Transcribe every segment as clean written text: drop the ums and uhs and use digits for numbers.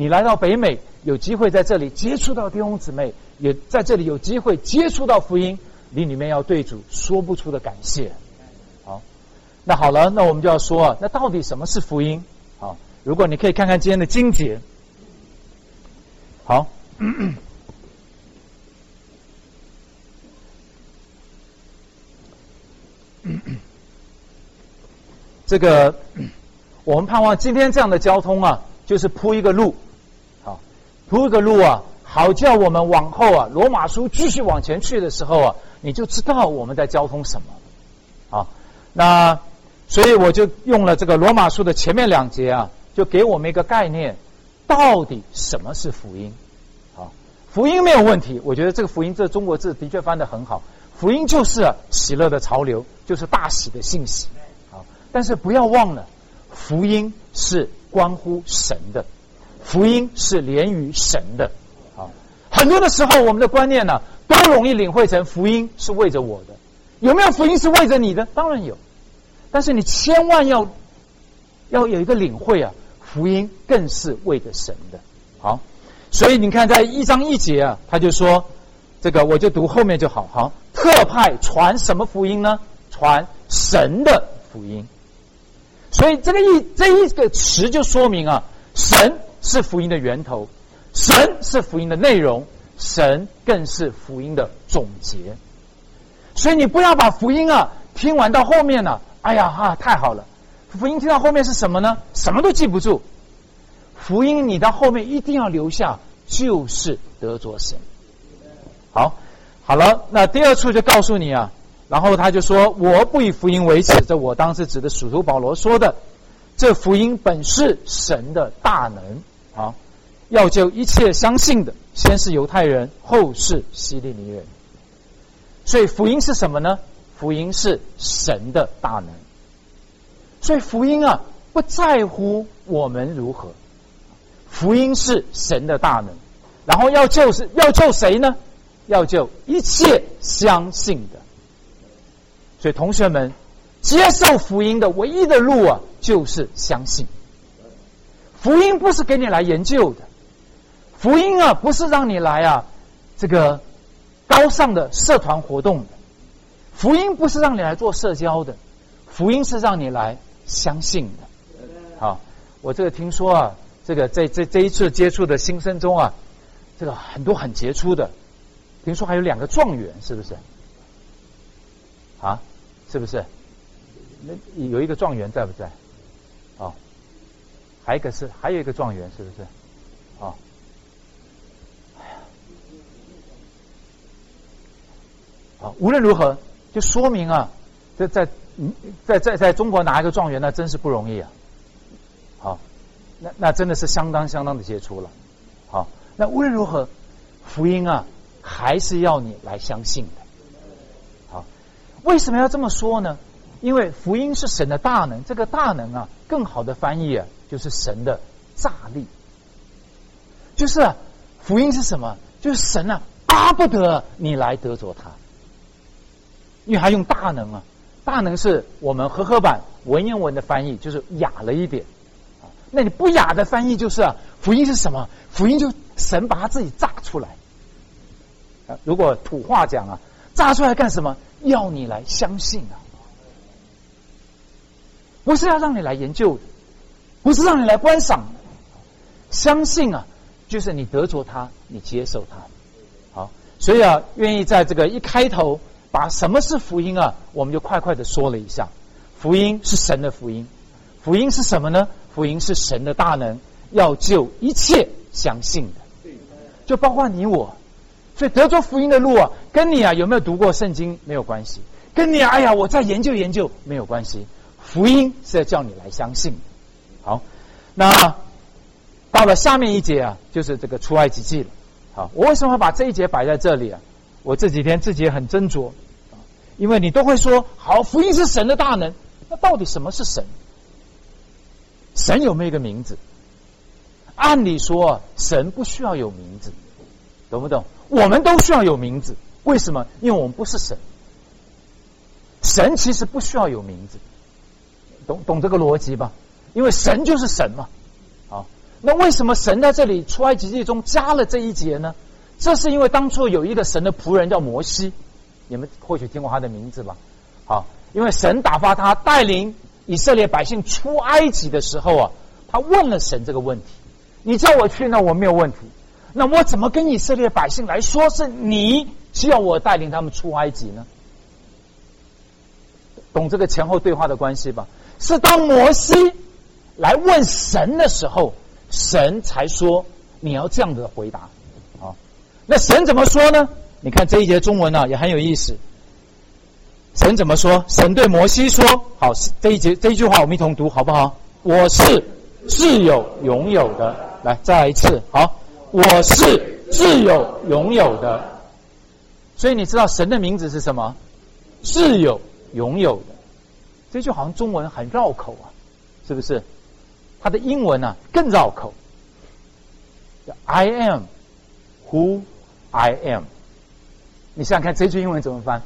你来到北美，有机会在这里接触到弟兄姊妹，也在这里有机会接触到福音，你里面要对主说不出的感谢。好，那好了，那我们就要说啊，那到底什么是福音？好，如果你可以看看今天的经节。好，这个我们盼望今天这样的交通啊，就是铺一个路，好，铺一个路啊，好叫我们往后啊，罗马书继续往前去的时候啊，你就知道我们在交通什么。好，那所以我就用了这个罗马书的前面2节啊，就给我们一个概念，到底什么是福音？好，福音没有问题，我觉得这个福音这中国字的确翻得很好，福音就是喜乐的潮流，就是大喜的信息。好，但是不要忘了，福音是关乎神的，福音是连于神的。好，很多的时候我们的观念呢，都容易领会成福音是为着我的。有没有福音是为着你的？当然有，但是你千万要有一个领会啊，福音更是为着神的。好，所以你看在1章1节啊，他就说这个，我就读后面就好。好，特派传什么福音呢？传神的福音。所以这一个词就说明啊，神是福音的源头，神是福音的内容，神更是福音的总结。所以你不要把福音啊听完到后面呢，哎呀太好了，福音听到后面是什么呢？什么都记不住。福音你到后面一定要留下，就是得着神。好了，那第2处就告诉你啊，然后他就说，我不以福音为耻，这我当时指的使徒保罗说的，这福音本是神的大能。好，要救一切相信的，先是犹太人，后是希利尼人。所以福音是什么呢？福音是神的大能。所以福音啊，不在乎我们如何，福音是神的大能。然后要救谁呢？要救一切相信的。所以同学们，接受福音的唯一的路啊，就是相信。福音不是给你来研究的，福音啊不是让你来啊这个高尚的社团活动的，福音不是让你来做社交的，福音是让你来相信的。好，我这个听说啊，这个在这一次接触的新生中啊，这个很多很杰出的，听说还有2个状元，是不是？啊，是不是？那有一个状元在不在？哦，还有一个状元，是不是？哦，好，无论如何，就说明啊，在中国拿一个状元，那真是不容易啊。好，那真的是相当的杰出了。好，那无论如何，福音啊，还是要你来相信的。好，为什么要这么说呢？因为福音是神的大能，这个大能啊，更好的翻译啊，就是神的炸力。就是啊，福音是什么？就是神啊，巴不得你来得着他。因为他用大能啊，大能是我们和合版文言文的翻译，就是雅了一点。那你不雅的翻译就是啊，福音是什么？福音就神把他自己炸出来。如果土话讲啊，炸出来干什么？要你来相信啊，不是要让你来研究的，不是让你来观赏的。相信啊，就是你得着他，你接受他。好，所以啊，愿意在这个一开头把什么是福音啊，我们就快的说了一下。福音是神的福音，福音是什么呢？福音是神的大能，要救一切相信的，就包括你我。所以得着福音的路啊，跟你啊有没有读过圣经没有关系，跟你啊哎呀我再研究没有关系。福音是要叫你来相信的。好，那到了下面一节啊，就是这个出埃及记了。好，我为什么把这一节摆在这里啊？我这几天自己也很斟酌，因为你都会说，好，福音是神的大能，那到底什么是神？神有没有一个名字？按理说，神不需要有名字，懂不懂？我们都需要有名字，为什么？因为我们不是神。神其实不需要有名字，懂这个逻辑吧？因为神就是神嘛。好， 那为什么神在这里出埃及记中加了这一节呢？这是因为当初有一个神的仆人叫摩西，你们或许听过他的名字吧？好，因为神打发他带领以色列百姓出埃及的时候啊，他问了神这个问题：你叫我去，那我没有问题，那我怎么跟以色列百姓来说是你需要我带领他们出埃及呢？懂这个前后对话的关系吧？是当摩西来问神的时候，神才说你要这样的回答。好，那神怎么说呢？你看这一节中文啊也很有意思。神怎么说？神对摩西说：好，这一句话我们一同读好不好？我是自有永有的。来，再来一次。好，我是自有永有的。所以你知道神的名字是什么？自有永有的。这句好像中文很绕口啊，是不是？它的英文啊更绕口。I am who I am。你想想看这句英文怎么翻？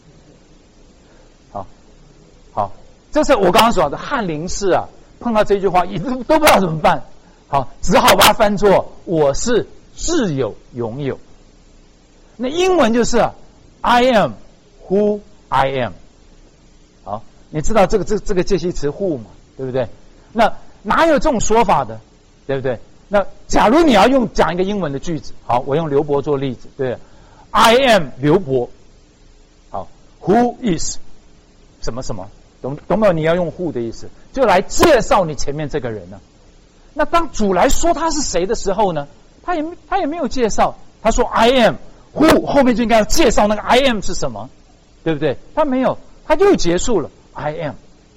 好，这是我刚刚说的翰林士啊，碰到这句话也都不知道怎么办。好，只好把它翻作我是自有永有。那英文就是 I am who I am。好，你知道这个介系词 who 嘛，对不对？那哪有这种说法的，对不对？那假如你要讲一个英文的句子，好，我用刘伯做例子，对 ，I am 刘伯，好 ，Who is 什么什么，懂没有？你要用 who 的意思，就来介绍你前面这个人呢。那当主来说他是谁的时候呢，他也没有介绍，他说 I am who， 后面就应该要介绍那个 I am 是什么，对不对？他没有，他就结束了 I am。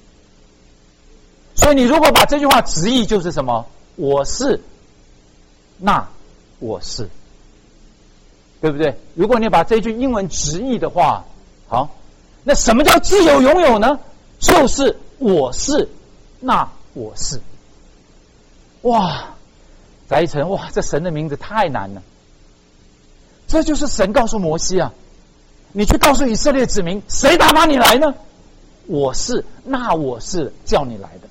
所以你如果把这句话直译就是什么？我是，那我是，对不对？如果你把这句英文直译的话，好，那什么叫自由拥有呢？就是我是，那我是。哇，翟一成，哇，这神的名字太难了。这就是神告诉摩西啊，你去告诉以色列子民，谁打发你来呢？我是，那我是叫你来的。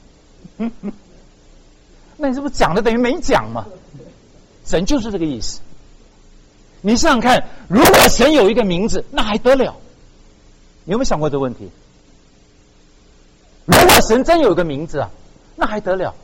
那你是不是讲的等于没讲嘛？神就是这个意思。你想想看，如果神有一个名字，那还得了？你有没有想过这个问题？如果神真有一个名字啊，那还得了？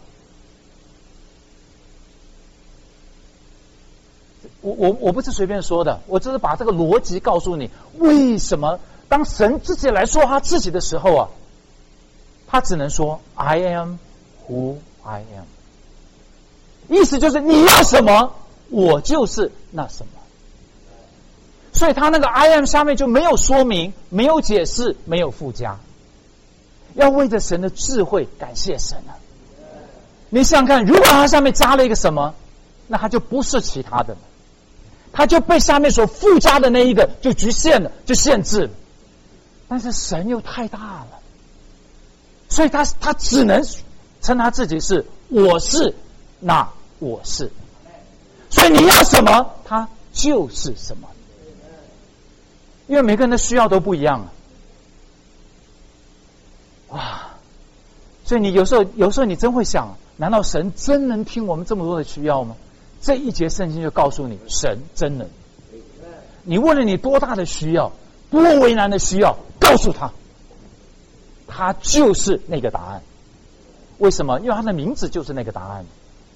我不是随便说的，我只是把这个逻辑告诉你，为什么当神自己来说他自己的时候啊，他只能说 I am who I am， 意思就是你要什么，我就是那什么。所以他那个 I am 下面就没有说明，没有解释，没有附加，要为着神的智慧感谢神啊！你想想看，如果他下面加了一个什么，那他就不是其他的了，他就被下面所附加的那一个就局限了，就限制了。但是神又太大了，所以他只能称他自己是我是，那我是。所以你要什么，他就是什么。因为每个人的需要都不一样啊，哇！所以你有时候你真会想，难道神真能听我们这么多的需要吗？这一节圣经就告诉你，神真能。你问了你多大的需要，多为难的需要，告诉他，他就是那个答案。为什么？因为他的名字就是那个答案。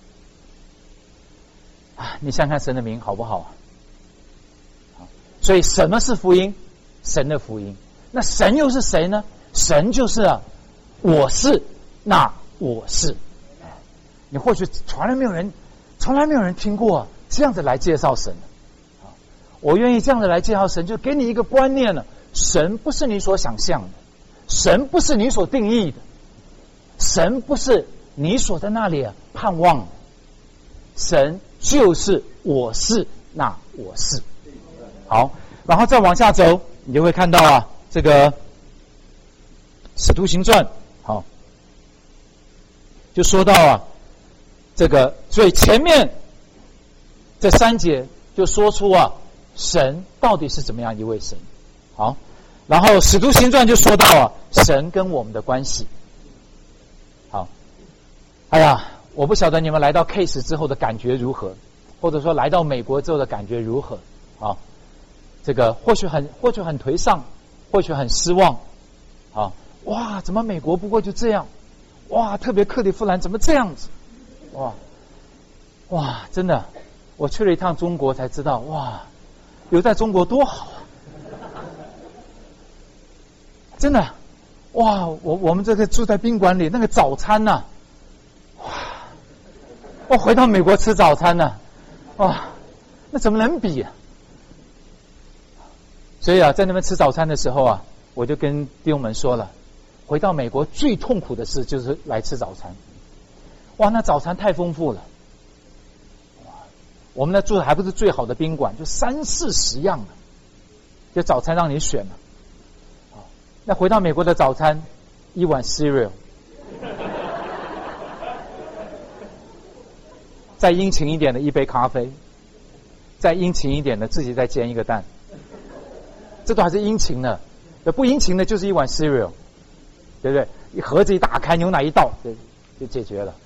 啊，你想想看神的名好不好啊？所以什么是福音？神的福音。那神又是谁呢？神就是啊，我是，那我是。你或许从来没有人听过这样子来介绍神。我愿意这样子来介绍神，就给你一个观念了：神不是你所想象的，神不是你所定义的，神不是你所在那里盼望的，神就是我是，那我是。好，然后再往下走，你就会看到啊，这个《使徒行传》好，就说到啊，这个，所以前面这3节就说出啊，神到底是怎么样一位神。好，然后《使徒行传》就说到啊，神跟我们的关系。好，哎呀， 我不晓得你们来到 Case 之后的感觉如何，或者说来到美国之后的感觉如何啊？这个或许很颓丧，或许很失望啊！哇，怎么美国不过就这样？哇，特别克利夫兰怎么这样子？哇，真的，我去了一趟中国才知道，哇，留在中国多好啊！真的，哇，我们这个住在宾馆里，那个早餐呐，哇，我回到美国吃早餐呢，哇，那怎么能比啊？所以啊，在那边吃早餐的时候啊，我就跟弟兄们说了，回到美国最痛苦的事就是来吃早餐。哇，那早餐太丰富了，哇，我们那住的还不是最好的宾馆，就30-40样的，就早餐让你选了。那回到美国的早餐，一碗 cereal， 再殷勤一点的一杯咖啡，再殷勤一点的自己再煎一个蛋。这都还是殷勤的，不殷勤的就是一碗 cereal， 对不对？一盒子一打开，牛奶一倒，就解决了。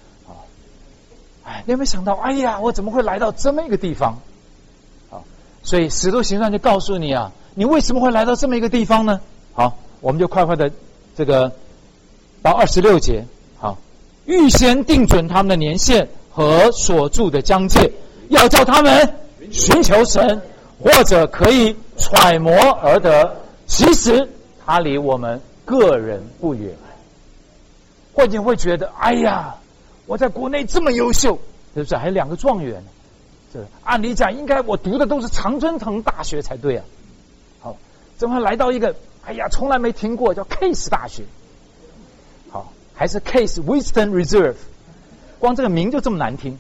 你有没有想到？哎呀，我怎么会来到这么一个地方？所以《使徒行传》就告诉你啊，你为什么会来到这么一个地方呢？好，我们就快快的这个到26节。好，预先定准他们的年限和所住的疆界，要叫他们寻求神，或者可以揣摩而得。其实他离我们个人不远。或者会觉得，哎呀，我在国内这么优秀，是不是？还有2个状元，这按理讲应该我读的都是常春藤大学才对啊。好，怎么来到一个哎呀从来没听过叫 Case 大学？好，还是 Case Western Reserve， 光这个名就这么难听。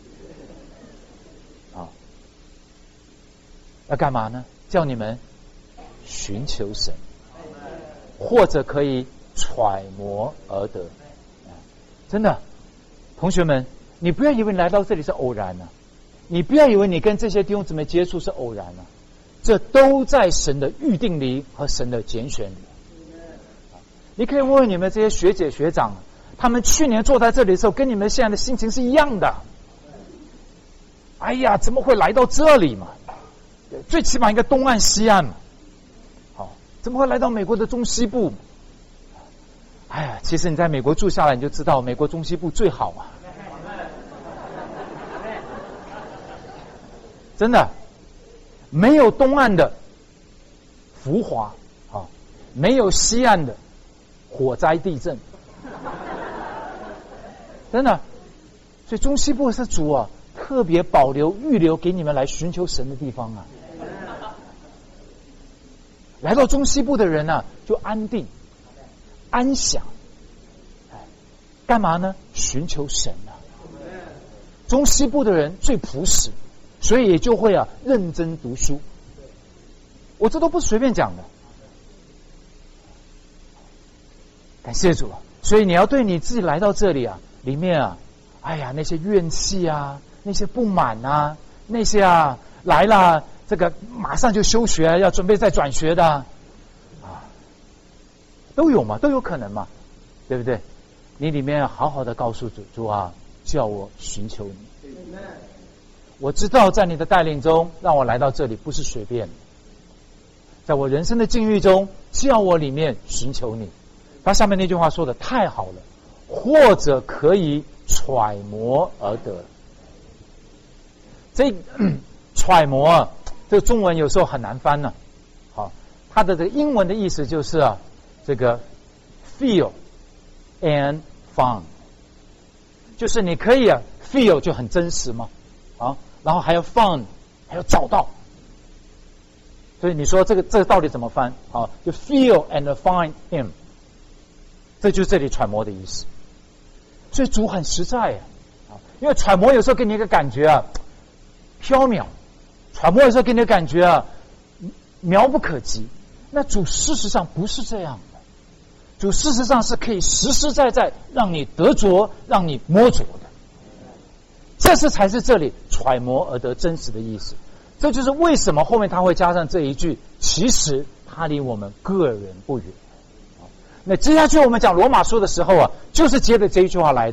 好，要干嘛呢？叫你们寻求神，或者可以揣摩而得。真的，同学们，你不要以为你来到这里是偶然啊，你不要以为你跟这些弟兄姊妹接触是偶然啊，这都在神的预定里和神的拣选里。你可以问问你们这些学姐学长，他们去年坐在这里的时候，跟你们现在的心情是一样的。哎呀，怎么会来到这里嘛？最起码应该东岸西岸嘛。好，怎么会来到美国的中西部？哎呀，其实你在美国住下来，你就知道美国中西部最好啊！真的，没有东岸的浮华啊，没有西岸的火灾地震，真的。所以中西部是主啊，特别保留预留给你们来寻求神的地方啊。来到中西部的人啊，就安定。安详，干嘛呢？寻求神啊！中西部的人最朴实，所以也就会啊认真读书。我这都不是随便讲的，感谢主啊！所以你要对你自己来到这里啊，里面啊，哎呀那些怨气啊，那些不满啊，那些啊来了这个马上就休学，要准备再转学的。都有嘛，都有可能嘛，对不对？你里面好好的告诉主啊，叫我寻求你。我知道在你的带领中，让我来到这里不是随便的，在我人生的境遇中，叫我里面寻求你。他下面那句话说的太好了，或者可以揣摩而得。这揣摩啊，这个中文有时候很难翻呢。好，它的这个英文的意思就是啊。这个 feel and find， 就是你可以啊 feel 就很真实嘛，啊，然后还要 find， 还要找到。所以你说这个到底怎么翻？啊，就 feel and find him， 这就是这里揣摩的意思。所以主很实在啊，因为揣摩有时候给你一个感觉啊，缥缈；揣摩有时候给你的感觉啊，遥不可及。那主事实上不是这样。主事实上是可以实实在在让你得着，让你摸着的，这是才是这里揣摩而得真实的意思。这就是为什么后面他会加上这一句，其实他离我们个人不远。那接下去我们讲罗马书的时候啊，就是接着这一句话来的，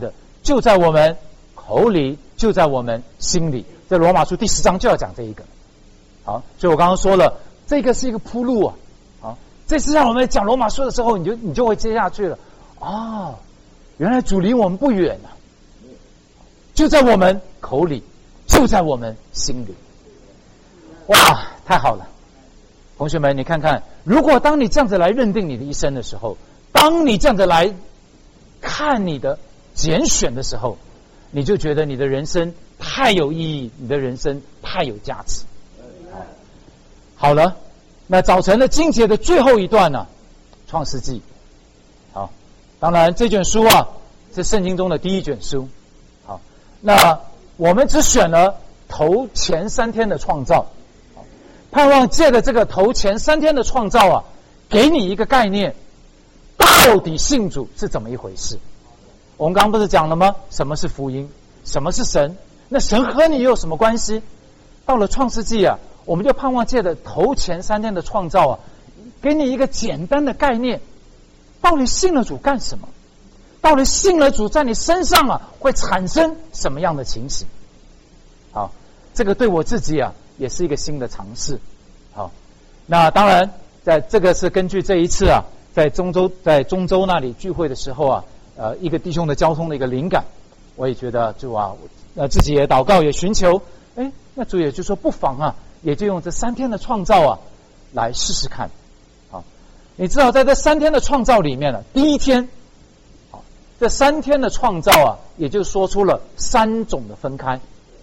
就在我们口里，就在我们心里。在罗马书第10章就要讲这一个。好，所以我刚刚说了，这个是一个铺路啊。好，这次让我们讲罗马书的时候，你就会接下去了。哦，原来主离我们不远啊，就在我们口里，就在我们心里。哇，太好了！同学们，你看看，如果当你这样子来认定你的一生的时候，当你这样子来看你的拣选的时候，你就觉得你的人生太有意义，你的人生太有价值。好了，那早晨的经节的最后一段呢，创世纪。好，当然这卷书啊是圣经中的第一卷书。好，那我们只选了头前3天的创造。盼望借着这个头前3天的创造啊，给你一个概念，到底信主是怎么一回事。我们刚刚不是讲了吗？什么是福音？什么是神？那神和你有什么关系？到了创世纪啊，我们就盼望借着头前3天的创造啊，给你一个简单的概念，到底信了主干什么？到底信了主在你身上啊会产生什么样的情形？好，这个对我自己啊也是一个新的尝试。好，那当然在这个是根据这一次啊在中州那里聚会的时候啊一个弟兄的交通的一个灵感，我也觉得主啊自己也祷告也寻求，那主也就说不妨啊也就用这3天的创造啊来试试看。好，你知道在这3天的创造里面呢，第一天好，这3天的创造啊也就说出了3种的分开。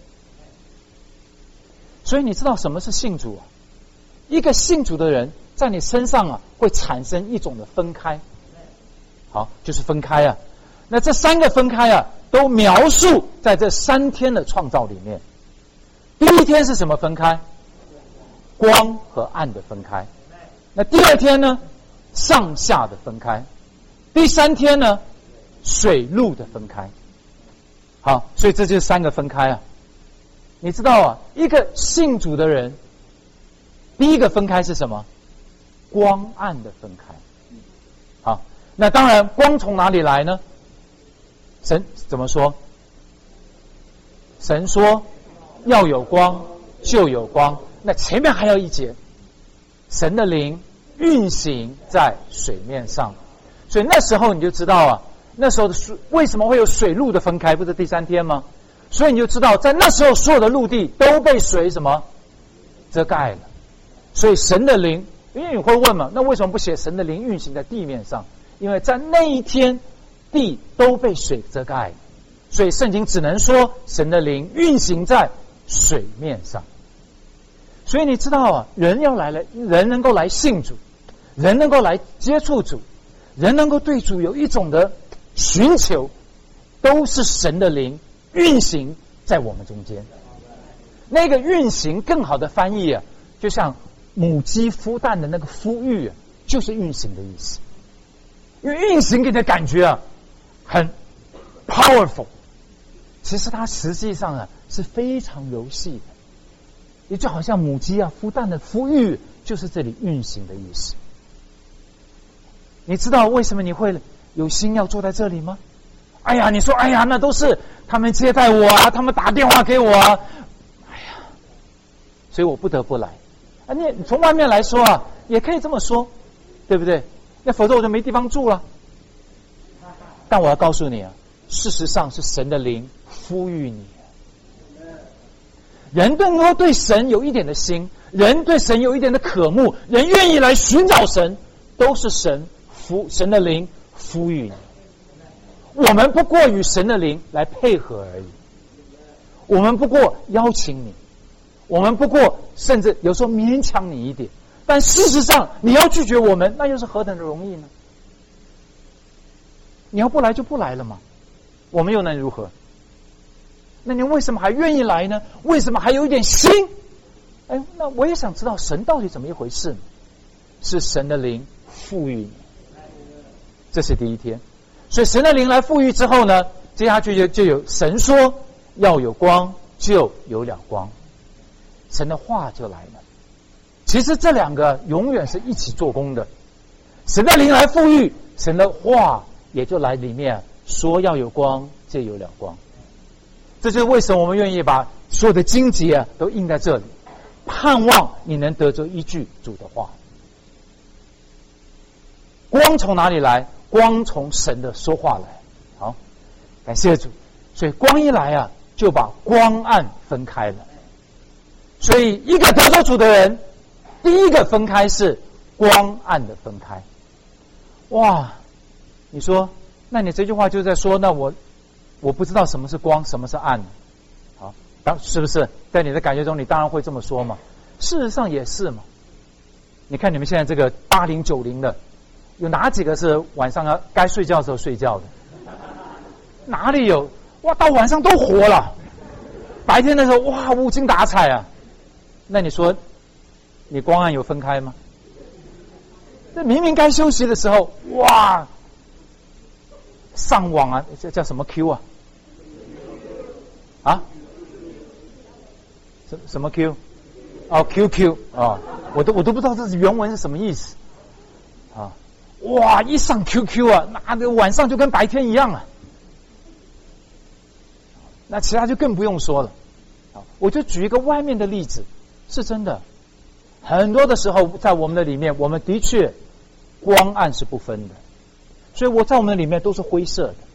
所以你知道什么是信主啊？一个信主的人在你身上啊会产生一种的分开。好，就是分开啊。那这3个分开啊都描述在这3天的创造里面。第一天是什么分开？光和暗的分开。那第2天呢？上下的分开。第3天呢？水陆的分开。好，所以这就是3个分开啊。你知道啊，一个信主的人，第一个分开是什么？光暗的分开。好，那当然光从哪里来呢？神怎么说？神说要有光就有光。那前面还有一节，神的灵运行在水面上。所以那时候你就知道啊，那时候的水为什么会有水陆的分开？不是第3天吗？所以你就知道在那时候所有的陆地都被水什么遮盖了。所以神的灵，因为你会问嘛，那为什么不写神的灵运行在地面上？因为在那一天地都被水遮盖了，所以圣经只能说神的灵运行在水面上。所以你知道啊，人能够来信主，人能够来接触主，人能够对主有一种的寻求，都是神的灵运行在我们中间。那个运行更好的翻译啊，就像母鸡孵蛋的那个孵育啊，就是运行的意思。因为运行给你的感觉啊很 powerful， 其实它实际上啊是非常柔细的，也就好像母鸡啊孵蛋的孵育就是这里运行的意思。你知道为什么你会有心要坐在这里吗？哎呀，你说哎呀，那都是他们接待我啊，他们打电话给我啊，哎呀，所以我不得不来啊。你从外面来说啊，也可以这么说，对不对？那否则我就没地方住了。但我要告诉你啊，事实上是神的灵孵育你。人能够对神有一点的心，人对神有一点的渴慕，人愿意来寻找神，都是神的灵孵育你。我们不过与神的灵来配合而已，我们不过邀请你，我们不过甚至有时候勉强你一点，但事实上你要拒绝我们，那又是何等的容易呢？你要不来就不来了嘛，我们又能如何？那你为什么还愿意来呢？为什么还有一点心？那我也想知道神到底怎么一回事呢？是神的灵赋予你，这是第一天。所以神的灵来赋予之后呢，接下去就有神说要有光，就有了光，神的话就来了。其实这两个永远是一起做工的，神的灵来赋予，神的话也就来里面说要有光，就有了光。这就是为什么我们愿意把所有的经节啊都印在这里，盼望你能得着依据主的话。光从哪里来？光从神的说话来。好，感谢主。所以光一来啊，就把光暗分开了。所以一个得着主的人，第一个分开是光暗的分开。哇，你说，那你这句话就在说，那我不知道什么是光，什么是暗。好，是不是在你的感觉中，你当然会这么说嘛？事实上也是嘛。你看你们现在这个80、90的，有哪几个是晚上该睡觉的时候睡觉的？哪里有？哇，到晚上都活了，白天的时候哇无精打采啊。那你说，你光暗有分开吗？这明明该休息的时候，哇，上网啊，这叫什么 Q 啊？啊？什么 Q？ 哦 ，QQ 啊，我都不知道这原文是什么意思啊！哇，一上 QQ 啊，那晚上就跟白天一样啊。那其他就更不用说了。我就举一个外面的例子，是真的。很多的时候，在我们的里面，我们的确光暗是不分的，所以我在我们的里面都是灰色的。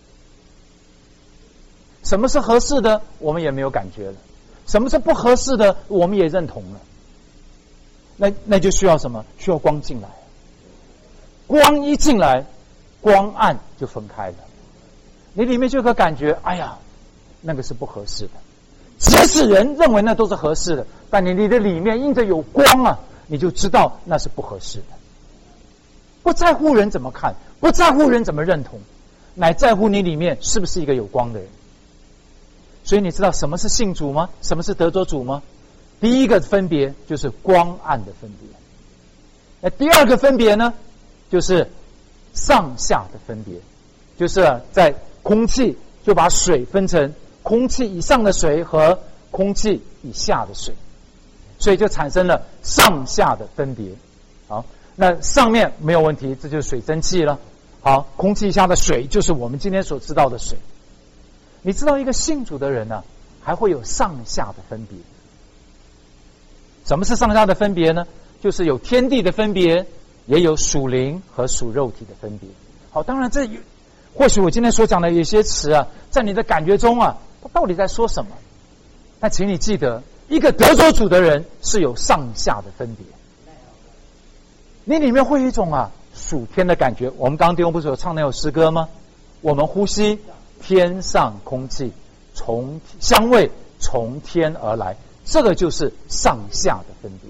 什么是合适的，我们也没有感觉了；什么是不合适的，我们也认同了。那就需要什么？需要光进来。光一进来，光暗就分开了。你里面就有个感觉，哎呀，那个是不合适的。即使人认为那都是合适的，但你的里面因着有光啊，你就知道那是不合适的。不在乎人怎么看，不在乎人怎么认同，乃在乎你里面是不是一个有光的人。所以你知道什么是信主吗？什么是得着主吗？第一个分别就是光暗的分别。那第二个分别呢，就是上下的分别，就是在空气就把水分成空气以上的水和空气以下的水，所以就产生了上下的分别。好，那上面没有问题，这就是水蒸气了。好，空气以下的水就是我们今天所知道的水。你知道一个信主的人呢，还会有上下的分别。什么是上下的分别呢？就是有天地的分别，也有属灵和属肉体的分别。好，当然或许我今天所讲的有些词啊，在你的感觉中啊，他到底在说什么？但请你记得，一个得着主的人是有上下的分别。你里面会有一种属天的感觉。我们刚刚弟兄不是有唱那首诗歌吗？我们呼吸天上空气，香味从天而来，这个就是上下的分别。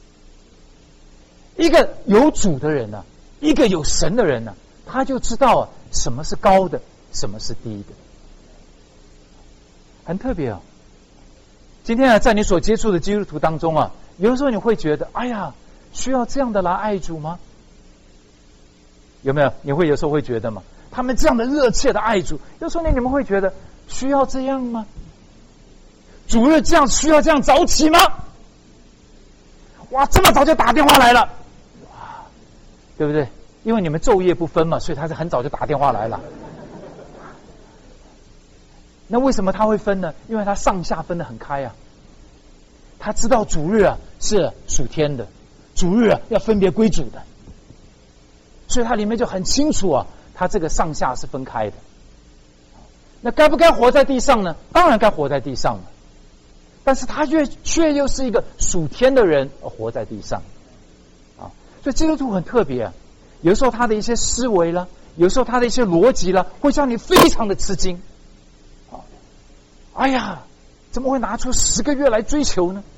一个有主的人呢，一个有神的人呢，他就知道什么是高的，什么是低的。很特别今天在你所接触的基督徒当中有的时候你会觉得，哎呀，需要这样的来爱主吗？有没有？你会有时候会觉得吗？他们这样的热切的爱主，有时候你们会觉得需要这样吗？主日这样需要这样早起吗？哇，这么早就打电话来了，哇，对不对？因为你们昼夜不分嘛，所以他是很早就打电话来了。那为什么他会分呢？因为他上下分得很开他知道主日是属天的，主日要分别归主的，所以他里面就很清楚他这个上下是分开的。那该不该活在地上呢？当然该活在地上了，但是他却又是一个属天的人而活在地上所以基督徒很特别有时候他的一些思维啦，有时候他的一些逻辑啦，会让你非常的吃惊哎呀，怎么会拿出10个月来追求呢？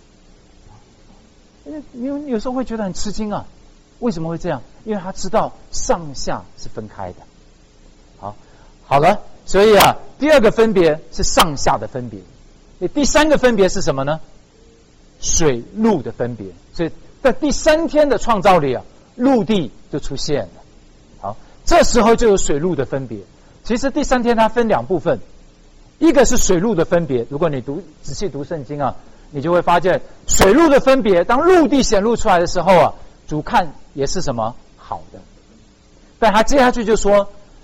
你有时候会觉得很吃惊为什么会这样？因为他知道上下是分开的。好了，所以第二个分别是上下的分别。第三个分别是什么呢？水陆的分别。所以在第3天的创造里陆地就出现了。好，这时候就有水陆的分别。其实第3天它分2部分，一个是水陆的分别。如果你仔细读圣经你就会发现水陆的分别，当陆地显露出来的时候主看也是什么好的。但他接下去就说，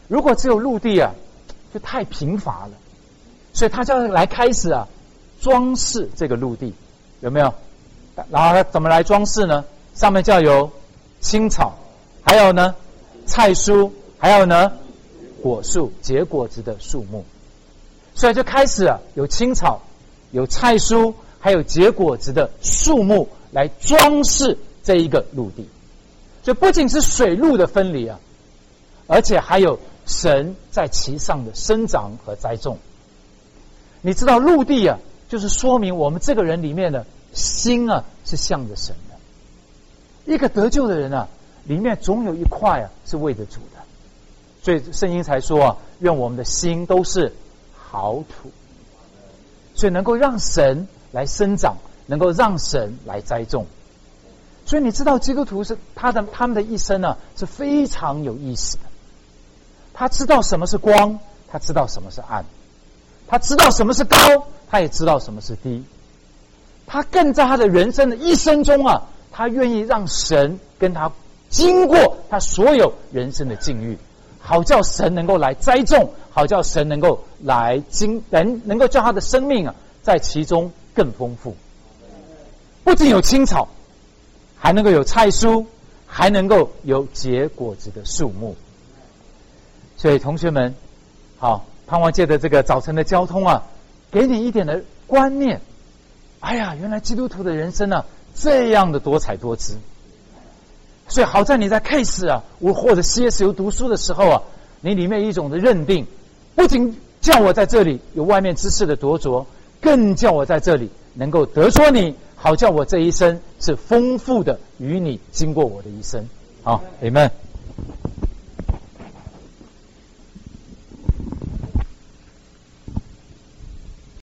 如果只有陆地啊，就太贫乏了，所以他就要来开始啊，装饰这个陆地，有没有？然后他怎么来装饰呢？上面就要有青草，还有呢菜蔬，还有呢果树，结果子的树木。所以就开始啊，有青草，有菜蔬，还有结果子的树木来装饰这一个陆地。所以不仅是水陆的分离啊，而且还有神在其上的生长和栽种。你知道陆地啊，就是说明我们这个人里面的心啊是向着神的。一个得救的人啊，里面总有一块啊是为着主的。所以圣经才说啊，愿我们的心都是好土，所以能够让神来生长，能够让神来栽种。所以你知道基督徒是他们的一生呢是非常有意思的。他知道什么是光，他知道什么是暗，他知道什么是高，他也知道什么是低。他更在他的人生的一生中啊，他愿意让神跟他经过他所有人生的境遇，好叫神能够来栽种，好叫神能够来能够叫他的生命啊在其中更丰富。不仅有青草，还能够有菜蔬，还能够有结果子的树木。所以同学们，好，盼望借着这个早晨的交通啊，给你一点的观念。哎呀，原来基督徒的人生啊，这样的多彩多姿。所以好在你在 case 啊，或者 CSU 读书的时候啊，你里面有一种的认定，不仅叫我在这里有外面知识的夺着，更叫我在这里能够得着你，好叫我这一生是丰富的，与你经过我的一生。好，Amen。